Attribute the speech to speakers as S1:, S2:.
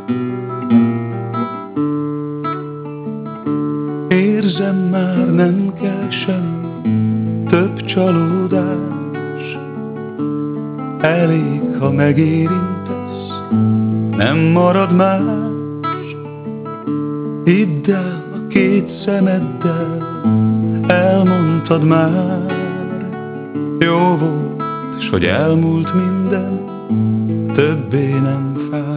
S1: Érzem, már nem kell semmi, több csalódás. Elég, ha megérintesz, nem marad más. Hidd el, a két szemeddel elmondtad már. Jó volt, s hogy elmúlt minden, többé nem fáj.